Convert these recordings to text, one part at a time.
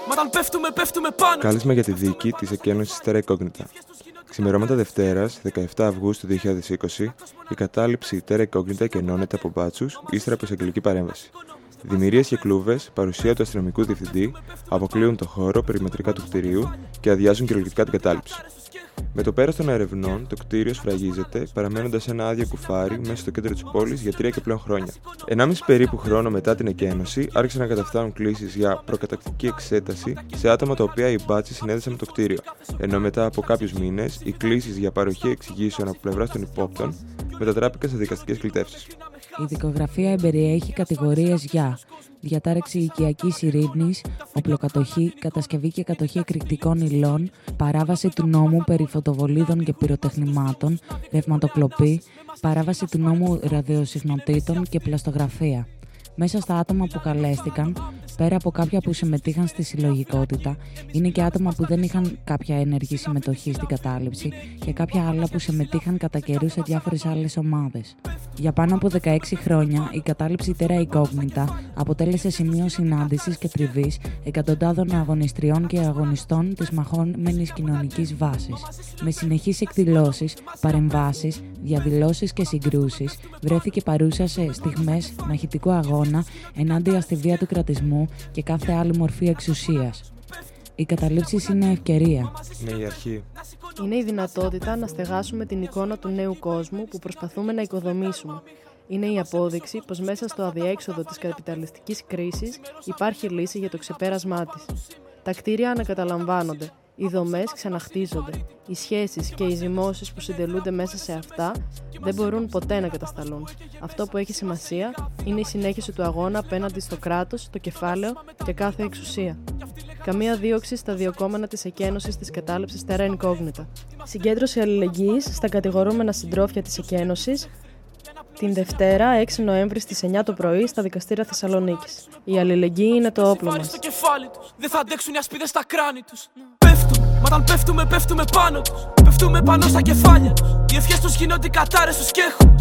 Μα όταν πέφτουμε πάνω. Κάλεσμα για τη δίκη της εκένωσης Terra Incognita. Ξημερώματα Δευτέρας, 17 Αυγούστου 2020, η κατάληψη Terra Incognita εκενώνεται από μπάτσους ύστερα από εισαγγελική παρέμβαση. Δημιουργίες και κλούβες, παρουσία του αστυνομικού διευθυντή, αποκλείουν το χώρο περιμετρικά του κτηρίου και αδειάζουν κυριολεκτικά την κατάληψη. Με το πέρας των ερευνών, το κτίριο σφραγίζεται, παραμένοντας ένα άδειο κουφάρι μέσα στο κέντρο της πόλης για 3 και πλέον χρόνια. 1,5 περίπου χρόνο μετά την εκένωση, άρχισαν να καταφτάνουν κλήσεις για προκατακτική εξέταση σε άτομα τα οποία οι μπάτσοι συνέδεσαν με το κτίριο, ενώ μετά από κάποιους μήνες, οι κλήσεις για παροχή εξηγήσεων από πλευράς των υπόπτων μετατράπηκαν σε δικαστικές κλητεύσεις. Η δικογραφία εμπεριέχει κατηγορίες για διατάρεξη οικιακής ειρήνης, οπλοκατοχή, κατασκευή και κατοχή εκρηκτικών υλών, παράβαση του νόμου περί φωτοβολίδων και πυροτεχνημάτων, ρευματοκλοπή, παράβαση του νόμου ραδιοσυχνοτήτων και πλαστογραφία. Μέσα στα άτομα που καλέστηκαν, πέρα από κάποια που συμμετείχαν στη συλλογικότητα, είναι και άτομα που δεν είχαν κάποια ενεργή συμμετοχή στην κατάληψη και κάποια άλλα που συμμετείχαν κατά καιρού σε διάφορες άλλες ομάδες. Για πάνω από 16 χρόνια, η κατάληψη Terra Incognita αποτέλεσε σημείο συνάντησης και τριβής εκατοντάδων αγωνιστριών και αγωνιστών της μαχόμενης κοινωνικής βάσης. Με συνεχείς εκδηλώσεις, παρεμβάσεις, διαδηλώσεις και συγκρούσεις, βρέθηκε παρούσα σε στιγμές μαχητικού αγώνα ενάντια στη βία του κρατισμού και κάθε άλλη μορφή εξουσίας. Οι καταλήψεις είναι ευκαιρία. Είναι η αρχή. Είναι η δυνατότητα να στεγάσουμε την εικόνα του νέου κόσμου που προσπαθούμε να οικοδομήσουμε. Είναι η απόδειξη πως μέσα στο αδιέξοδο της καπιταλιστικής κρίσης υπάρχει λύση για το ξεπέρασμά της. Τα κτίρια ανακαταλαμβάνονται, οι δομές ξαναχτίζονται, οι σχέσεις και οι ζυμώσεις που συντελούνται μέσα σε αυτά δεν μπορούν ποτέ να κατασταλούν. Αυτό που έχει σημασία είναι η συνέχιση του αγώνα απέναντι στο κράτος, το κεφάλαιο και κάθε εξουσία. Καμία δίωξη στα διωκόμενα της εκένωσης της κατάληψης Terra Incognita. Συγκέντρωση αλληλεγγύης στα κατηγορούμενα συντρόφια της εκένωσης την Δευτέρα, 6 Νοέμβρη στις 9 το πρωί στα δικαστήρια Θεσσαλονίκης. Η αλληλεγγύη είναι το όπλο μας. Στο κεφάλι τους. Δεν θα αντέξουν οι ασπίδες στα κράνη τους. Μα όταν πέφτουμε πάνω τους. Πέφτουμε πάνω στα κεφάλια τους. Οι ευχές τους γίνονται οι κατάρες τους και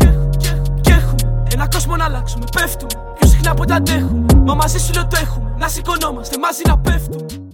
έχουμε ένα κόσμο να αλλάξουμε. Πέφτουμε πιο συχνά από ό,τι αντέχουμε. Μα μαζί σου λέω το έχουμε. Να σηκωνόμαστε μαζί να πέφτουμε.